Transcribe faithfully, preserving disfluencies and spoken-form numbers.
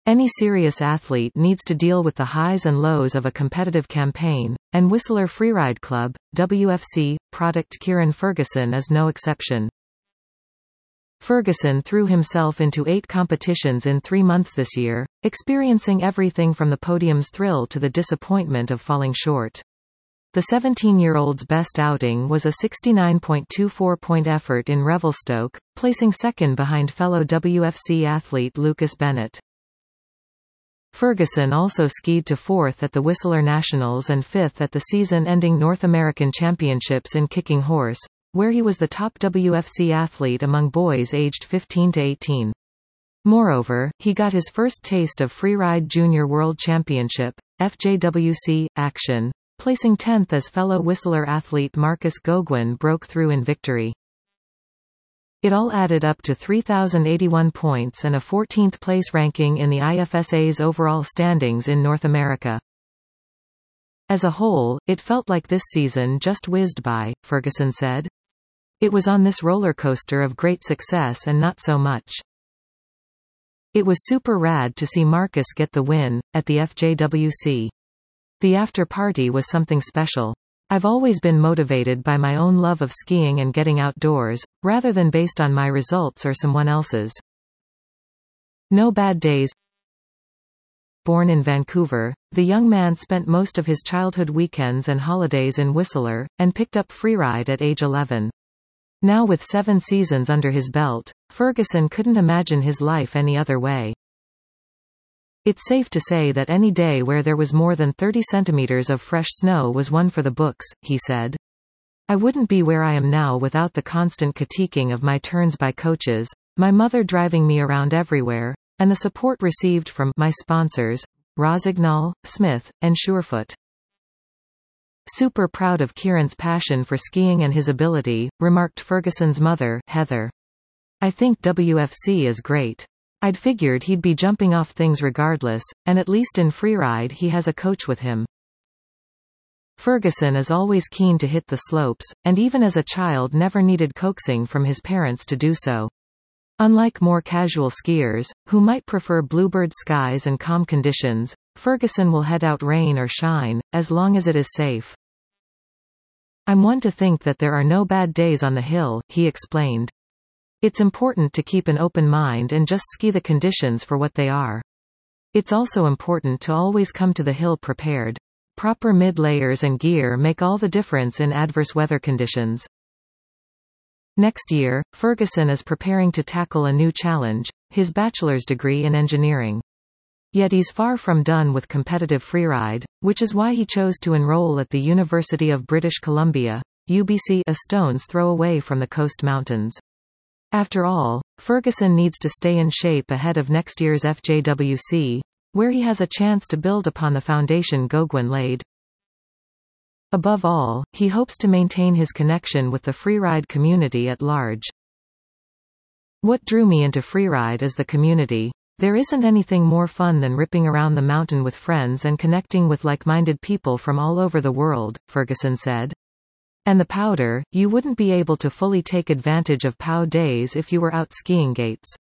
Any serious athlete needs to deal with the highs and lows of a competitive campaign, and Whistler Freeride Club, W F C, product Kieran Ferguson is no exception. Ferguson threw himself into eight competitions in three months this year, experiencing everything from the podium's thrill to the disappointment of falling short. The seventeen-year-old's best outing was a sixty-nine point two four point effort in Revelstoke, placing second behind fellow W F C athlete Lucas Bennett. Ferguson also skied to fourth at the Whistler Nationals and fifth at the season-ending North American Championships in Kicking Horse, where he was the top W F C athlete among boys aged fifteen to eighteen. Moreover, he got his first taste of Freeride Junior World Championship, F J W C, action, placing tenth as fellow Whistler athlete Marcus Goguen broke through in victory. It all added up to three thousand eighty-one points and a fourteenth place ranking in the I F S A's overall standings in North America. As a whole, it felt like this season just whizzed by, Ferguson said. It was on this roller coaster of great success and not so much. It was super rad to see Marcus get the win, at the F J W C. The after party was something special. I've always been motivated by my own love of skiing and getting outdoors, rather than based on my results or someone else's. No bad days. Born in Vancouver, the young man spent most of his childhood weekends and holidays in Whistler, and picked up freeride at age eleven. Now with seven seasons under his belt, Ferguson couldn't imagine his life any other way. It's safe to say that any day where there was more than thirty centimeters of fresh snow was one for the books, he said. I wouldn't be where I am now without the constant critiquing of my turns by coaches, my mother driving me around everywhere, and the support received from my sponsors, Rossignol, Smith, and Surefoot. Super proud of Kieran's passion for skiing and his ability, remarked Ferguson's mother, Heather. I think W F C is great. I'd figured he'd be jumping off things regardless, and at least in freeride he has a coach with him. Ferguson is always keen to hit the slopes, and even as a child never needed coaxing from his parents to do so. Unlike more casual skiers, who might prefer bluebird skies and calm conditions, Ferguson will head out rain or shine, as long as it is safe. I'm one to think that there are no bad days on the hill, he explained. It's important to keep an open mind and just ski the conditions for what they are. It's also important to always come to the hill prepared. Proper mid-layers and gear make all the difference in adverse weather conditions. Next year, Ferguson is preparing to tackle a new challenge, his bachelor's degree in engineering. Yet he's far from done with competitive freeride, which is why he chose to enroll at the University of British Columbia, U B C, a stone's throw away from the Coast Mountains. After all, Ferguson needs to stay in shape ahead of next year's F J W C, where he has a chance to build upon the foundation Goguen laid. Above all, he hopes to maintain his connection with the freeride community at large. What drew me into freeride is the community. There isn't anything more fun than ripping around the mountain with friends and connecting with like-minded people from all over the world, Ferguson said. And the powder, you wouldn't be able to fully take advantage of P O W days if you were out skiing gates.